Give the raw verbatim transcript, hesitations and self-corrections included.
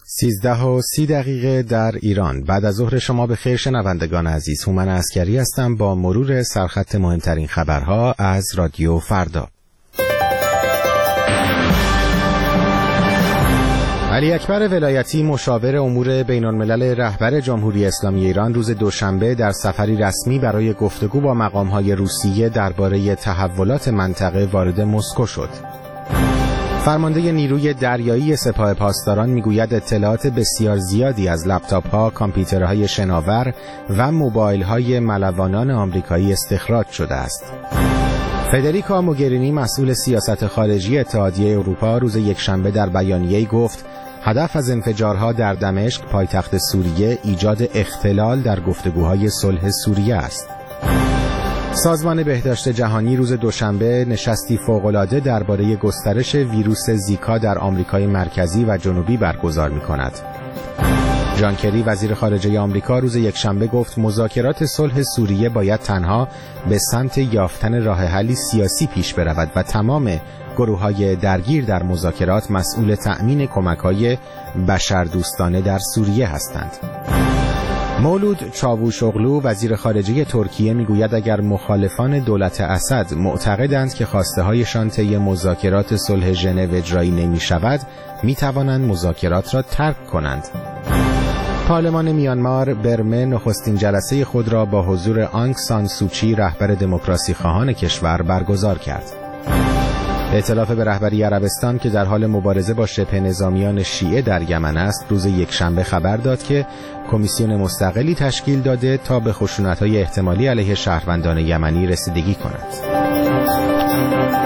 سیزده و سی دقیقه در ایران. بعد از ظهر شما به خیر شنوندگان عزیز. هومن عسکری هستم با مرور سرخط مهمترین خبرها از رادیو فردا. علی اکبر ولایتی مشاور امور بین الملل رهبر جمهوری اسلامی ایران روز دوشنبه در سفری رسمی برای گفتگو با مقام‌های روسیه درباره تحولات منطقه وارد مسکو شد. فرمانده نیروی دریایی سپاه پاسداران میگوید اطلاعات بسیار زیادی از لپتاپ‌ها، کامپیوترهای شناور و موبایل‌های ملوانان آمریکایی استخراج شده است. فدریکا موگرینی مسئول سیاست خارجی اتحادیه اروپا روز یکشنبه در بیانیه‌ای گفت هدف از انفجارها در دمشق پایتخت سوریه ایجاد اختلال در گفتگوهای صلح سوریه است. سازمان بهداشت جهانی روز دوشنبه نشستی فوق‌العاده درباره گسترش ویروس زیکا در آمریکای مرکزی و جنوبی برگزار می‌کند. جان کری وزیر خارجه آمریکا روز یکشنبه گفت مذاکرات صلح سوریه باید تنها به سمت یافتن راه حلی سیاسی پیش برود و تمام گروه‌های درگیر در مذاکرات مسئول تأمین کمک‌های بشردوستانه در سوریه هستند. مولود چاووشوغلو وزیر خارجه ترکیه میگوید اگر مخالفان دولت اسد معتقدند که خواسته‌هایشان طی مذاکرات صلح ژنو اجرایی نمی‌شود، می‌توانند مذاکرات را ترک کنند. پارلمان میانمار برمه نخستین جلسه خود را با حضور آنگ سان سوچی رهبر دموکراسی خواهان کشور برگزار کرد. ائتلاف به رهبری عربستان که در حال مبارزه با شبه نظامیان شیعه در یمن است روز یکشنبه خبر داد که کمیسیون مستقلی تشکیل داده تا به خشونت‌های احتمالی علیه شهروندان یمنی رسیدگی کند.